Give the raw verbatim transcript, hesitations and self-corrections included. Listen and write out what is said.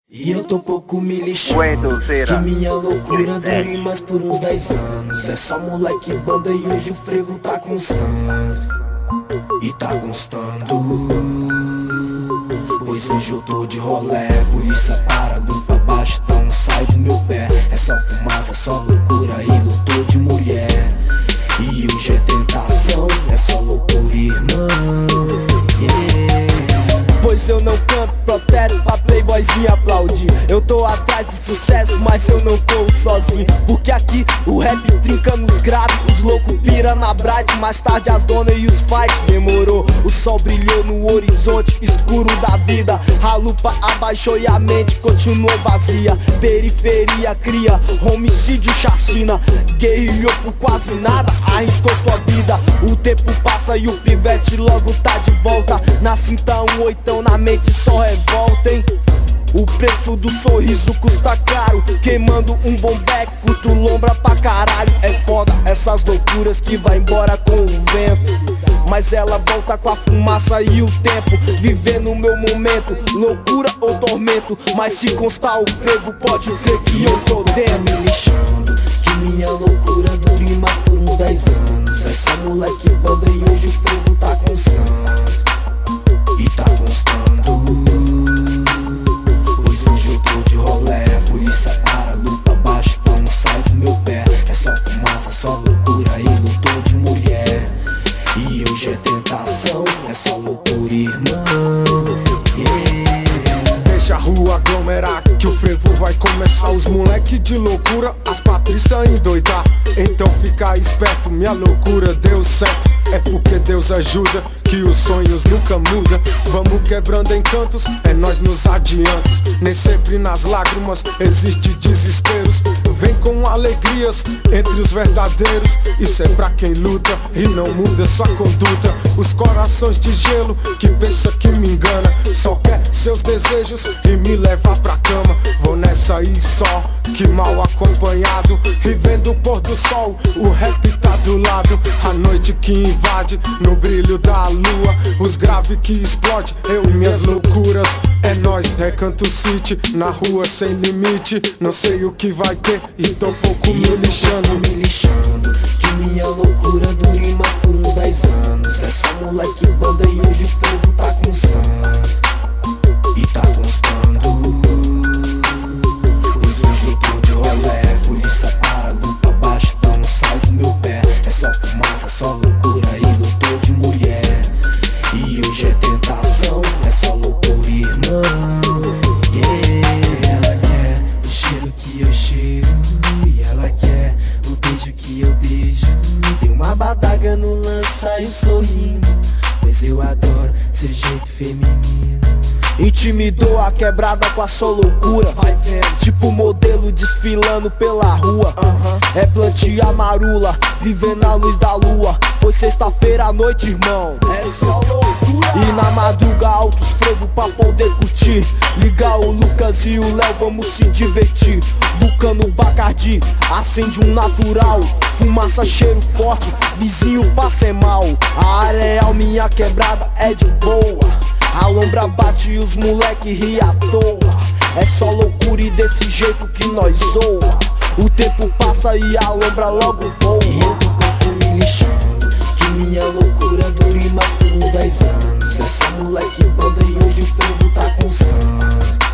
E eu tô pouco me lixando, que minha loucura dure mais por uns dez anos. É só moleque banda e hoje o frevo tá constando. E tá constando. Pois hoje eu tô de rolé, polícia para do pra baixo, então sai do meu pé. É só fumaça, só loucura e lutou de mulher. E hoje é tentação, é só loucura, irmão, yeah. Pois eu não canto protesto pra playboyzinho aplaudir. Eu tô atrás de sucesso, mas eu não corro sozinho. Porque aqui o rap trinca nos graves, os loucos pira na Bright. Mais tarde as donas e os fights demorou. O sol brilhou no horizonte escuro da vida. A lupa abaixou e a mente continuou vazia. Periferia cria homicídio, chacina. Guerrilhou por quase nada, arriscou sua vida. O tempo passa e o pivete logo tá de volta. Na cinta um oitão, na mente só revolta, hein? O preço do sorriso custa caro. Queimando um bombeco, tu lombra pra caralho. É foda essas loucuras que vai embora com o vento, mas ela volta com a fumaça e o tempo. Viver no meu momento, loucura ou tormento. Mas se constar o frevo, pode crer que eu tô dentro. Me lixando, que minha loucura dure mais por uns dez anos. É só moleque banda e hoje o frevo tá constando. E tá constando. Pois hoje eu tô de rolé, polícia para, lupa baixo, então sai do meu pé. É só fumaça, só loucura e lutou de mulher. E hoje é tentação, é só loucura, irmão, yeah. Deixa a rua aglomerar que o frevo vai começar. Os moleque de loucura, as Patrícia endoidar. Então fica esperto, minha loucura deu certo. É porque Deus ajuda que os sonhos nunca mudam. Vamos quebrando encantos, é nós nos adiantos. Nem sempre nas lágrimas existe desesperos. Vem com alegrias entre os verdadeiros. Isso é pra quem luta e não muda sua conduta. Os corações de gelo que pensa que me engana, só quer seus desejos e me levar pra cama. Vou nessa aí só, que mal acompanhado. E vendo o pôr do sol, o rap tá do lado. A noite que invade no brilho da lua, os graves que explode, eu e minhas loucuras. É nóis, Recanto City, na rua sem limite. Não sei o que vai ter e tô pouco me lixando. Me lixando, que minha loucura dure mais por uns dez anos. É só moleque banda e hoje o frevo tá constando. E tá constando. Pois hoje eu tô de rolé, polícia para, lupa baixo, então sai do meu pé. É só fumaça, só loucura e lutou de mulher. E hoje é tentação, é só loucura, irmão, yeah. Ela quer o cheiro que eu cheiro e ela quer o beijo que eu beijo. Tem uma badaga no lança e eu sorrindo, pois eu adoro seu jeito feminino. Intimidou a quebrada com a sua loucura, vai vendo, tipo modelo desfilando pela rua. uh-huh. É blunt e amarula, vivendo à luz da lua. Pois sexta-feira à noite, irmão, é só loucura. E na madruga altos frevo pra poder curtir. Ligar o Lucas e o Léo, vamos se divertir. Vulcano Bacardi, acende um natural. Fumaça, cheiro forte, vizinho passa mal. A areal, minha quebrada é de boa. A lombra bate e os moleque ri à toa. É só loucura e desse jeito que nós zoa. O tempo passa e a lombra logo voa. E eu tô pouco me lixando, que minha loucura dure mais por uns dez anos. É só moleque banda e hoje o frevo tá constando.